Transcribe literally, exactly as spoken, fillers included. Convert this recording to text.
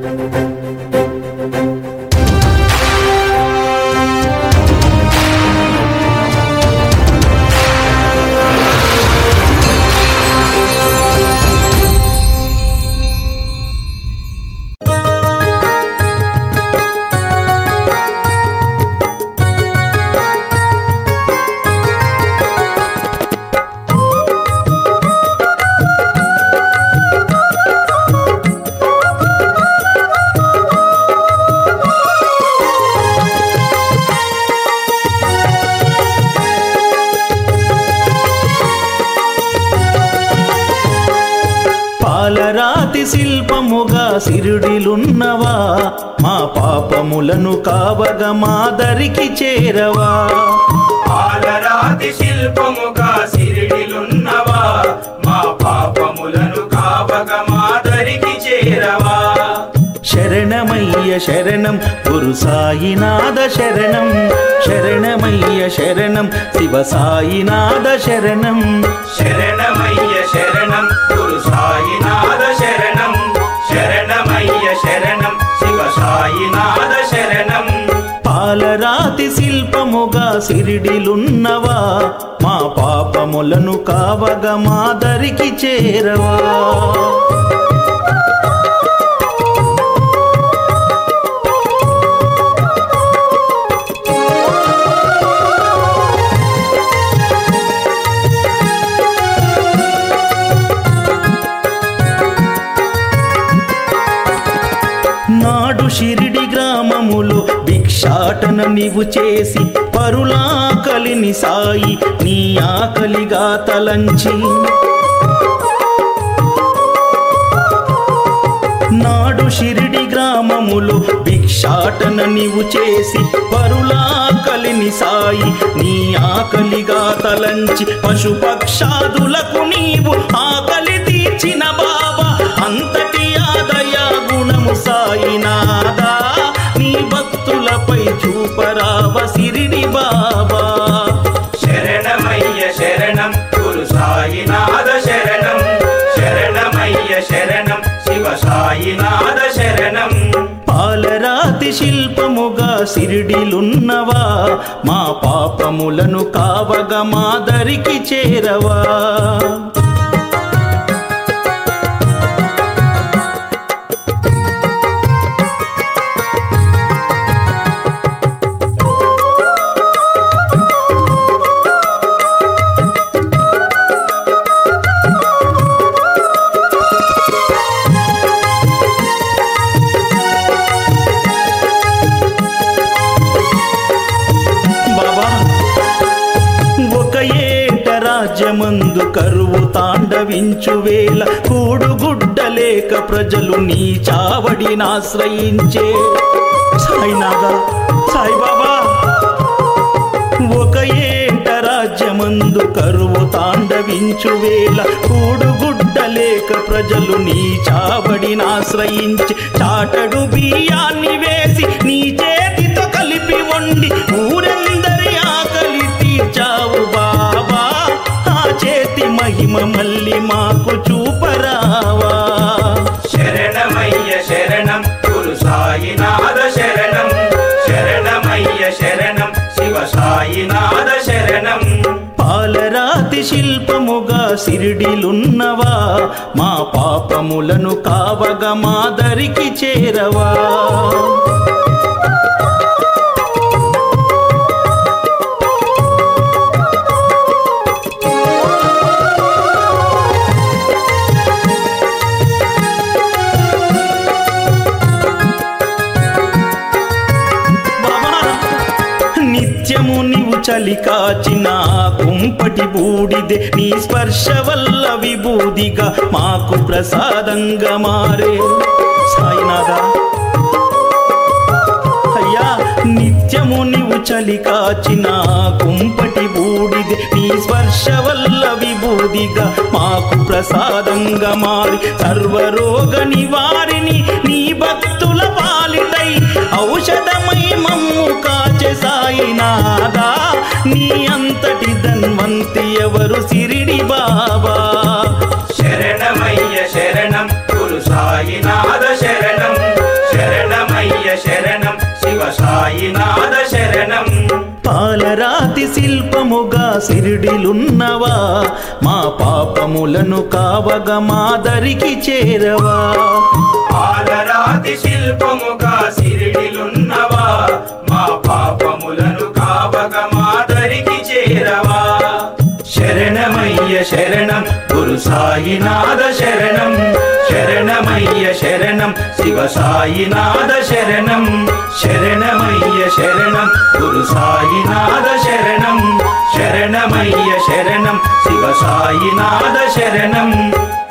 పాలరాతి శిల్పముగా సిరుడిలున్నవా, మా పాపములను కావగా మాదరికి చేరవా. పాలరాతి శిల్పముగా సిరిడిలున్నవా, మా పాపములను కావగా మాదరికి చేరవా. శరణమయ్య శరణం గురు సాయినాథ శరణం, శరణమయ్య శరణం శివ సాయినాథ శరణం. శరణమయ్య శరణం గురు సాయినాథ శరణం, శరణమయ్య శరణం శివ సాయినాథ శరణం. పాలరాతి శిల్పముగా సిరిడిలున్నవా, మా పాపములను కావగా మాదరికి చేరవా. నాడు షిరిడి గ్రామములో భిక్షాటన నీవు చేసి పరులాకలిని సాయి నీ ఆకలిగా తలంచి. నాడు షిరిడి గ్రామములో భిక్షాటన నీవు చేసి పరులాకలిని సాయి నీ ఆకలిగా తలంచి. పశుపక్షాదులకు నీవు ఆకలి తీర్చిన బాబా, అంతటి ఆదయా గుణము సాయినాథా, నీ భక్తులపై చూపరావ సిరిడి బాబా. శరణమయ్య శరణం గురు సాయినాథ శరణం, శరణమయ్య శరణం శివ సాయినాథ శరణం. పాలరాతి శిల్పముగా సిరిడిలున్నవా, మా పాపములను కావగా మాదరికి చేరవా. రాజ్యమందు కరువు తాండవించు వేళ కూడుగుడ్డలేక ప్రజలు నీ చావడినాశ్రయించే. సాయినాథ సాయిబాబా, ఒక ఏట రాజ్యమందు కరువు తాండవించు వేళ కూడుగుడ్డలేక ప్రజలు నీ చావడినాశ్రయించి. చాటడు బియ్యాన్ని వేసి నీ చేతితో కలిపి వండి ఊరందరి ఆకలి తీర్చావు బాబా, ఆ చేతి మహిమ మళ్ళీ మాకు చూపరావా. శరణమయ్య శరణం గురు సాయినాథ శరణం, శరణమయ్య శరణం శివ సాయినాథ శరణం. పాలరాతి శిల్పముగా సిరిడిలున్నవా, మా పాపములను కావగా మాదరికి చేరవా. నిత్యము నీవు చలి కాచిన కుంపటి బూడిదే, నీ స్పర్శ వల్ల విభూదిగా మాకు ప్రసాదంగా మారే. సాయినాథ అయ్యా, నిత్యము నీవు చలి కాచిన కుంపటి బూడిదే, నీ స్పర్శ వల్ల విభూదిగా మాకు ప్రసాదంగా మారి. సర్వరోగ నివారిని నీ భక్తుల పాలిటై ఔషధమై మమ్ము కాచె సాయినాథా, నీ అంతటి ధన్వంతి ఎవరు సిరిడి బాబా. శరణమయ్య శరణం గురు సాయినాథ శరణం, సిరిడిలున్నవా మా పాపములను కావగ మాదరికి చేరవా పాలరాతి శిల్పముగా సిరిడిలున్నవా మా పాపములను కావగ మాదరికి చేరవా శరణమయ్య శరణం గురు సాయినాథ శరణం శరణమయ్య శరణం శివ సాయినాథ శరణం శరణమయ్య శరణం గురు సాయినాథ శరణం శరణమయ్య శరణం శివ సాయినాథ శరణం